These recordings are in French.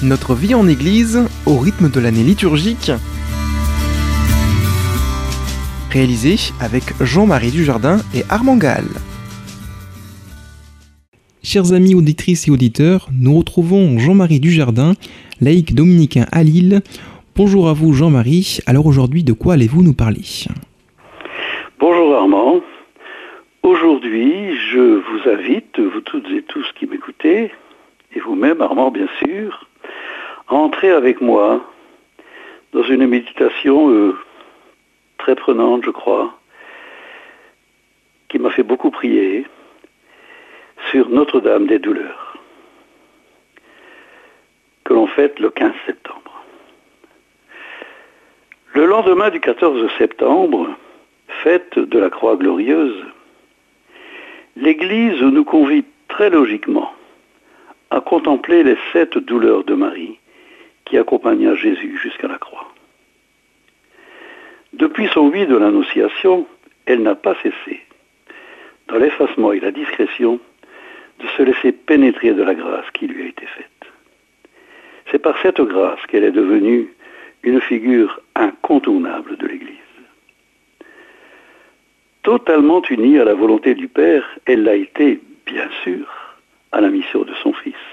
Notre vie en Église au rythme de l'année liturgique. Réalisé avec Jean-Marie Dujardin et Armand Gall. Chers amis auditrices et auditeurs, nous retrouvons Jean-Marie Dujardin, laïc dominicain à Lille. Bonjour à vous Jean-Marie. Alors aujourd'hui, de quoi allez-vous nous parler ? Bonjour Armand. Aujourd'hui, je vous invite, vous toutes et tous qui m'écoutez, et vous-même Armand bien sûr, à entrer avec moi dans une méditation très prenante, je crois, qui m'a fait beaucoup prier, sur Notre-Dame des Douleurs, que l'on fête le 15 septembre. Le lendemain du 14 septembre, fête de la Croix glorieuse, l'Église nous convie très logiquement à contempler les 7 douleurs de Marie qui accompagna Jésus jusqu'à la croix. Depuis son oui de l'Annonciation, elle n'a pas cessé, dans l'effacement et la discrétion, de se laisser pénétrer de la grâce qui lui a été faite. C'est par cette grâce qu'elle est devenue une figure incontournable de l'Église. Totalement unie à la volonté du Père, elle l'a été, bien sûr, à la mission de son Fils.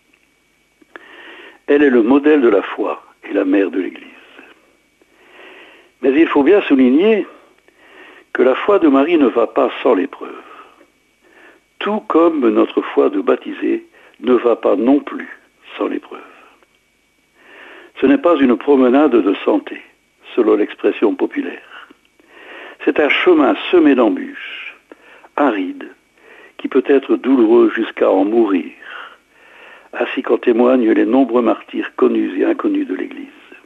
Elle est le modèle de la foi et la mère de l'Église. Mais il faut bien souligner que la foi de Marie ne va pas sans l'épreuve, tout comme notre foi de baptisé ne va pas non plus sans l'épreuve. Ce n'est pas une promenade de santé, selon l'expression populaire. C'est un chemin semé d'embûches, aride, qui peut être douloureux jusqu'à en mourir, ainsi qu'en témoignent les nombreux martyrs connus et inconnus de l'Église.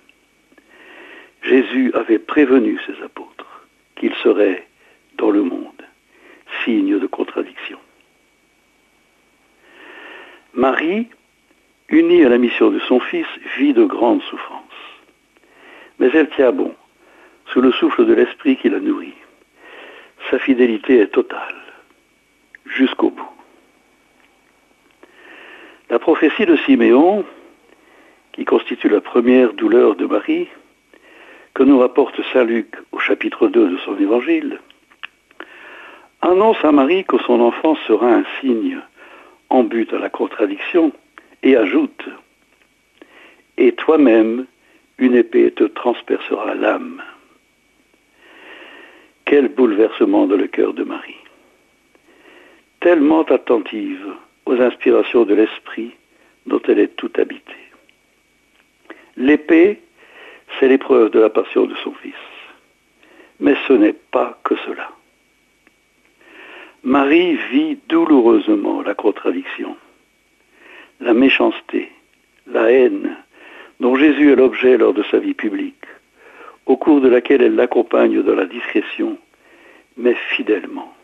Jésus avait prévenu ses apôtres qu'ils seraient dans le monde signe de contradiction. Marie, unie à la mission de son Fils, vit de grandes souffrances. Mais elle tient bon, sous le souffle de l'Esprit qui la nourrit. Sa fidélité est totale, jusqu'au bout. La prophétie de Siméon, qui constitue la première douleur de Marie, que nous rapporte saint Luc au chapitre 2 de son évangile, annonce à Marie que son enfant sera un signe en but à la contradiction et ajoute « Et toi-même, une épée te transpercera l'âme ». Quel bouleversement dans le cœur de Marie. Tellement attentive aux inspirations de l'Esprit dont elle est toute habitée. L'épée, c'est l'épreuve de la passion de son Fils. Mais ce n'est pas que cela. Marie vit douloureusement la contradiction, la méchanceté, la haine dont Jésus est l'objet lors de sa vie publique, au cours de laquelle elle l'accompagne dans la discrétion, mais fidèlement.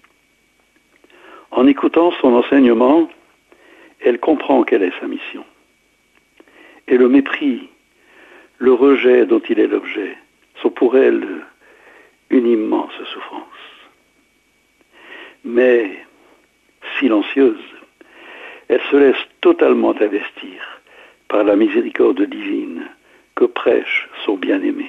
En écoutant son enseignement, elle comprend quelle est sa mission. Et le mépris, le rejet dont il est l'objet, sont pour elle une immense souffrance. Mais, silencieuse, elle se laisse totalement investir par la miséricorde divine que prêche son bien-aimé.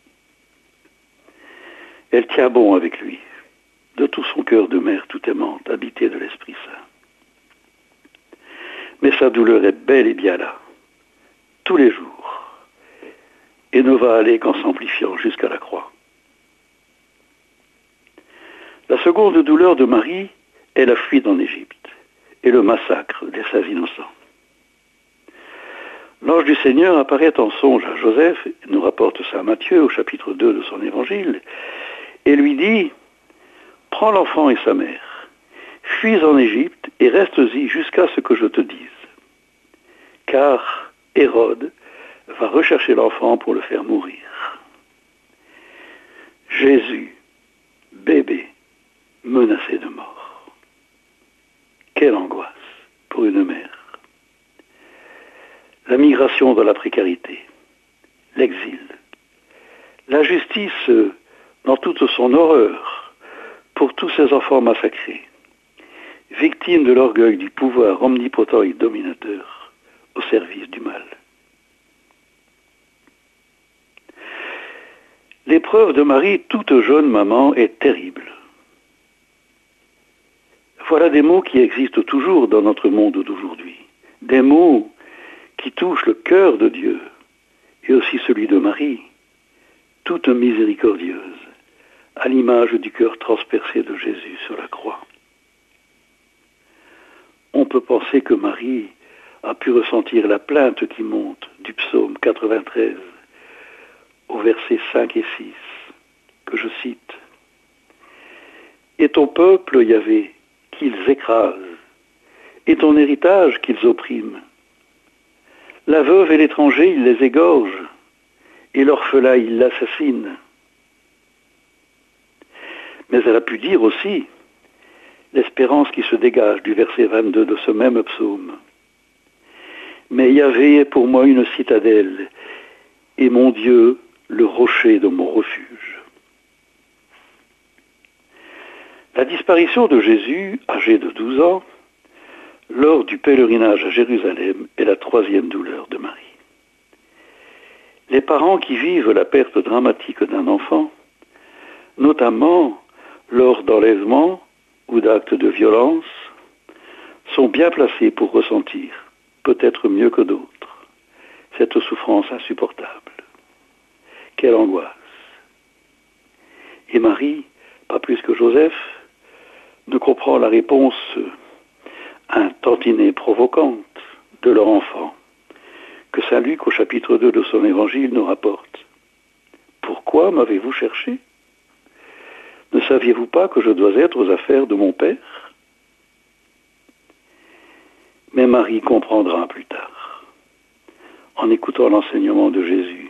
Elle tient bon avec lui, de tout son cœur de mère tout aimante, habitée de l'Esprit Saint. Mais sa douleur est bel et bien là, tous les jours, et ne va aller qu'en s'amplifiant jusqu'à la croix. La seconde douleur de Marie est la fuite en Égypte et le massacre des saints innocents. L'ange du Seigneur apparaît en songe à Joseph, nous rapporte saint Matthieu au chapitre 2 de son évangile, et lui dit « Prends l'enfant et sa mère, fuis en Égypte et reste-y jusqu'à ce que je te dise. Car Hérode va rechercher l'enfant pour le faire mourir. » Jésus, bébé, menacé de mort. Quelle angoisse pour une mère. La migration dans la précarité, l'exil, la justice dans toute son horreur pour tous ces enfants massacrés, victimes de l'orgueil du pouvoir omnipotent et dominateur au service du mal. L'épreuve de Marie, toute jeune maman, est terrible. Voilà des mots qui existent toujours dans notre monde d'aujourd'hui. Des mots qui touchent le cœur de Dieu et aussi celui de Marie, toute miséricordieuse, à l'image du cœur transpercé de Jésus sur la croix. On peut penser que Marie a pu ressentir la plainte qui monte du psaume 93 au verset 5 et 6, que je cite. « Et ton peuple, Yahvé, qu'ils écrasent, et ton héritage qu'ils oppriment. La veuve et l'étranger, ils les égorgent, et l'orphelin, ils l'assassinent. » Mais elle a pu dire aussi l'espérance qui se dégage du verset 22 de ce même psaume. « Mais Yahvé est pour moi une citadelle, et mon Dieu, le rocher de mon refuge. » La disparition de Jésus, âgé de 12 ans, lors du pèlerinage à Jérusalem, est la troisième douleur de Marie. Les parents qui vivent la perte dramatique d'un enfant, notamment lors d'enlèvements ou d'actes de violence, sont bien placés pour ressentir, peut-être mieux que d'autres, cette souffrance insupportable. Quelle angoisse! Et Marie, pas plus que Joseph, ne comprend la réponse un tantinet provocante de leur enfant que saint Luc au chapitre 2 de son évangile nous rapporte. « Pourquoi m'avez-vous cherché? Ne saviez-vous pas que je dois être aux affaires de mon Père ?» Mais Marie comprendra plus tard, en écoutant l'enseignement de Jésus,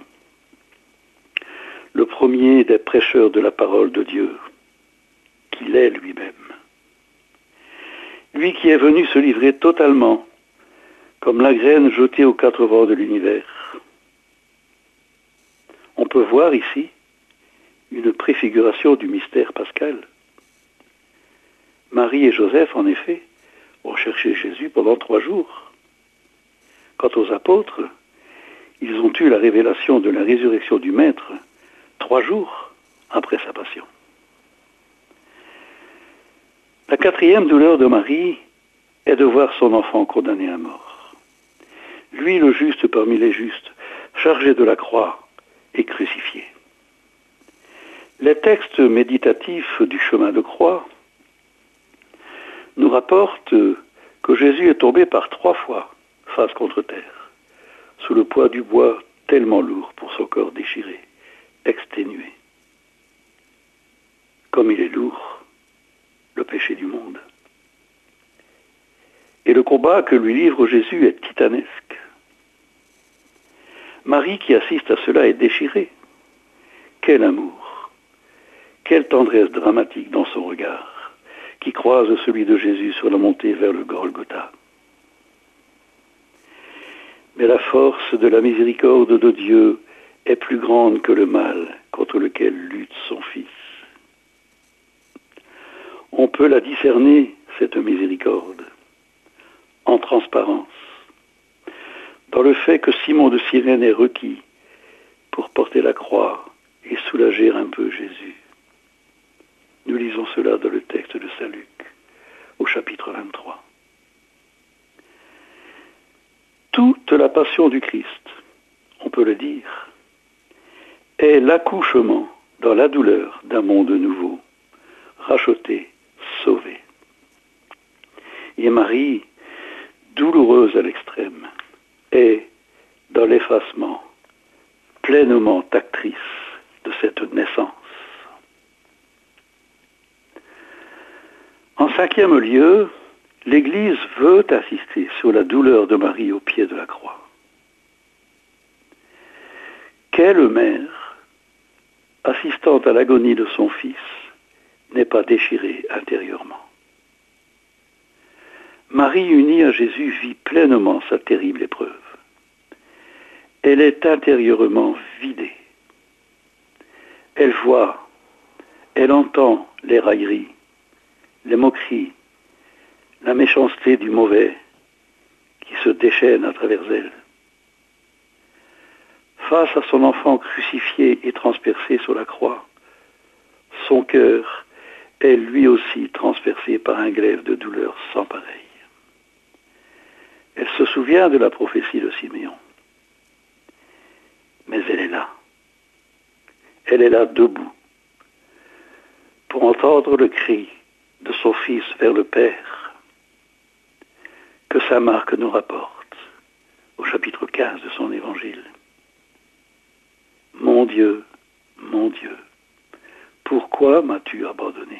le premier des prêcheurs de la parole de Dieu, qu'il est lui-même. Lui qui est venu se livrer totalement, comme la graine jetée aux quatre vents de l'univers. On peut voir ici une préfiguration du mystère pascal. Marie et Joseph, en effet, ont cherché Jésus pendant 3 jours. Quant aux apôtres, ils ont eu la révélation de la résurrection du Maître 3 jours après sa passion. La quatrième douleur de Marie est de voir son enfant condamné à mort. Lui, le juste parmi les justes, chargé de la croix et crucifié. Les textes méditatifs du chemin de croix nous rapportent que Jésus est tombé par 3 fois, face contre terre, sous le poids du bois tellement lourd pour son corps déchiré, exténué. Comme il est lourd, le péché du monde. Et le combat que lui livre Jésus est titanesque. Marie qui assiste à cela est déchirée. Quel amour, quelle tendresse dramatique dans son regard, qui croise celui de Jésus sur la montée vers le Golgotha. Mais la force de la miséricorde de Dieu est plus grande que le mal contre lequel lutte son Fils. On peut la discerner, cette miséricorde, en transparence, dans le fait que Simon de Cyrène est requis pour porter la croix et soulager un peu Jésus. Nous lisons cela dans le texte de saint Luc, au chapitre 23. Toute la passion du Christ, on peut le dire, est l'accouchement dans la douleur d'un monde nouveau, racheté, sauvé. Et Marie, douloureuse à l'extrême, est, dans l'effacement, pleinement actrice de cette naissance. En 5e lieu, l'Église veut insister sur la douleur de Marie au pied de la croix. Quelle mère, assistant à l'agonie de son fils, n'est pas déchirée intérieurement? Marie, unie à Jésus, vit pleinement sa terrible épreuve. Elle est intérieurement vidée. Elle voit, elle entend les railleries, les moqueries, la méchanceté du mauvais qui se déchaîne à travers elle. face à son enfant crucifié et transpercé sur la croix, son cœur est lui aussi transpercé par un glaive de douleur sans pareil. Elle se souvient de la prophétie de Siméon. Mais elle est là. Elle est là debout pour entendre le cri de son fils vers le Père que saint Marc nous rapporte au chapitre 15 de son évangile. Mon Dieu, pourquoi m'as-tu abandonné?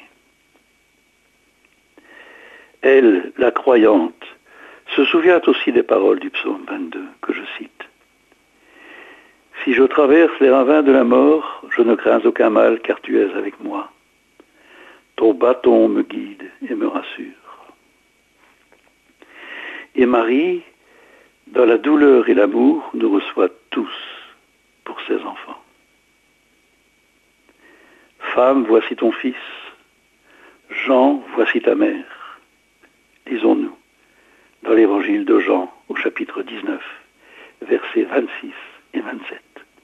Elle, la croyante, se souvient aussi des paroles du psaume 22 que je cite. Si je traverse les ravins de la mort, je ne crains aucun mal car tu es avec moi. Ton bâton me guide et me rassure. Et Marie, dans la douleur et l'amour, nous reçoit tous pour ses enfants. Femme, voici ton fils. Jean, voici ta mère. Lisons-nous dans l'évangile de Jean au chapitre 19, versets 26 et 27.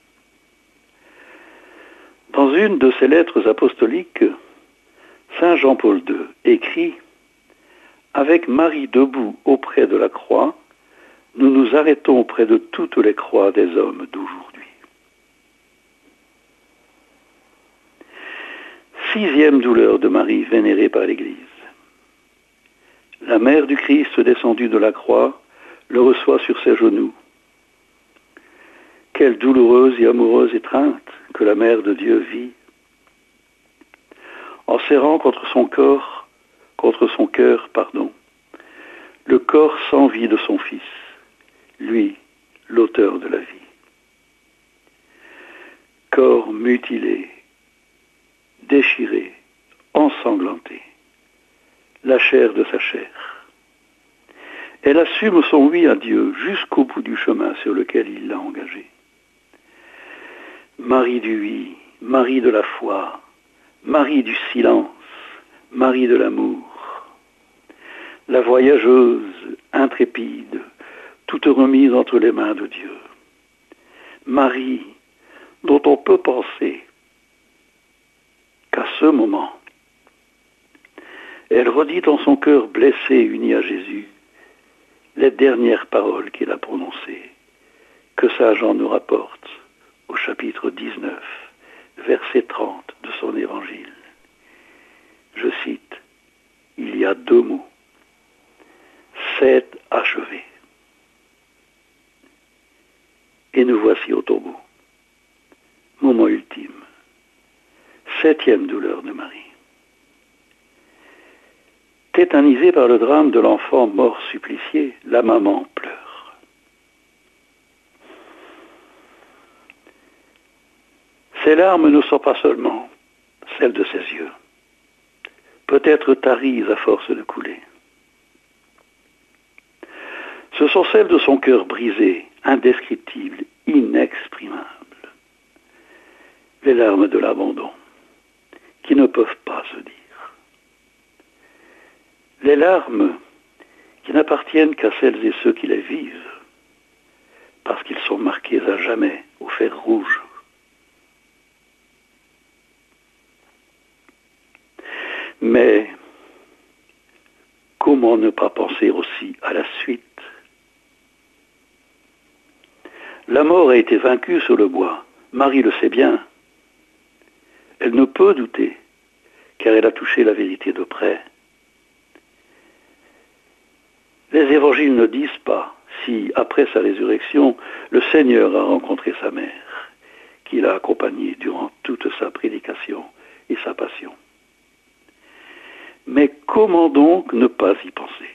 Dans une de ses lettres apostoliques, saint Jean-Paul II écrit « Avec Marie debout auprès de la croix, nous nous arrêtons près de toutes les croix des hommes d'aujourd'hui. » 6e douleur de Marie vénérée par l'Église. La mère du Christ descendue de la croix le reçoit sur ses genoux. Quelle douloureuse et amoureuse étreinte que la mère de Dieu vit. En serrant contre son cœur, le corps sans vie de son Fils, lui, l'auteur de la vie. Corps mutilé, déchiré, ensanglanté, la chair de sa chair. Elle assume son oui à Dieu jusqu'au bout du chemin sur lequel il l'a engagé. Marie du oui, Marie de la foi, Marie du silence, Marie de l'amour. La voyageuse, intrépide, toute remise entre les mains de Dieu. Marie, dont on peut penser qu'à ce moment, elle redit en son cœur blessé, uni à Jésus, les dernières paroles qu'il a prononcées, que saint Jean nous rapporte au chapitre 19, verset 30 de son évangile. Je cite, « Il y a 2 mots. C'est achevé. » Et nous voici au tombeau. Moment ultime. 7e douleur de Marie. Tétanisée par le drame de l'enfant mort supplicié, la maman pleure. Ses larmes ne sont pas seulement celles de ses yeux, peut-être taries à force de couler. Ce sont celles de son cœur brisé, indescriptible, inexprimable. Les larmes de l'abandon, qui ne peuvent pas se dire. Les larmes qui n'appartiennent qu'à celles et ceux qui les vivent, parce qu'ils sont marqués à jamais au fer rouge. Mais comment ne pas penser aussi à la suite? La mort a été vaincue sur le bois. Marie le sait bien. Elle ne peut douter, car elle a touché la vérité de près. Les évangiles ne disent pas si, après sa résurrection, le Seigneur a rencontré sa mère, qui l'a accompagnée durant toute sa prédication et sa passion. Mais comment donc ne pas y penser?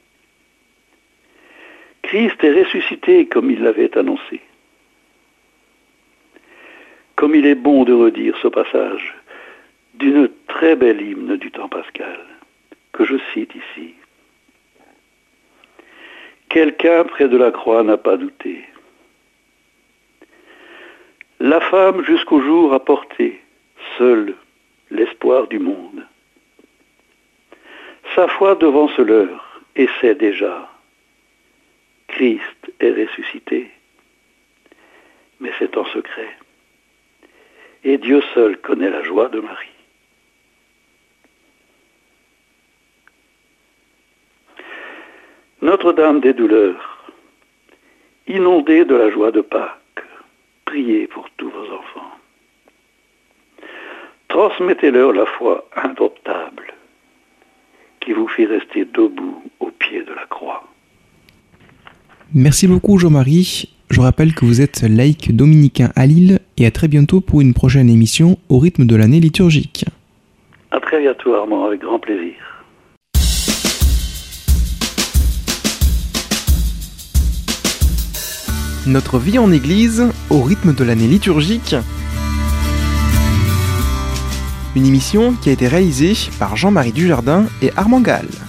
Christ est ressuscité comme il l'avait annoncé. Comme il est bon de redire ce passage d'une très belle hymne du temps pascal, que je cite ici. Quelqu'un près de la croix n'a pas douté. La femme jusqu'au jour a porté, seule, l'espoir du monde. Sa foi devance l'heure, et sait déjà, Christ est ressuscité. mais c'est en secret. Et Dieu seul connaît la joie de Marie. Notre-Dame des douleurs, inondée de la joie de Pâques, priez pour tous vos enfants. Transmettez-leur la foi indomptable qui vous fit rester debout au pied de la croix. Merci beaucoup Jean-Marie. Je rappelle que vous êtes laïc dominicain à Lille et à très bientôt pour une prochaine émission au rythme de l'année liturgique. À très bientôt Armand, avec grand plaisir. Notre vie en Église au rythme de l'année liturgique. Une émission qui a été réalisée par Jean-Marie Dujardin et Armand Gall.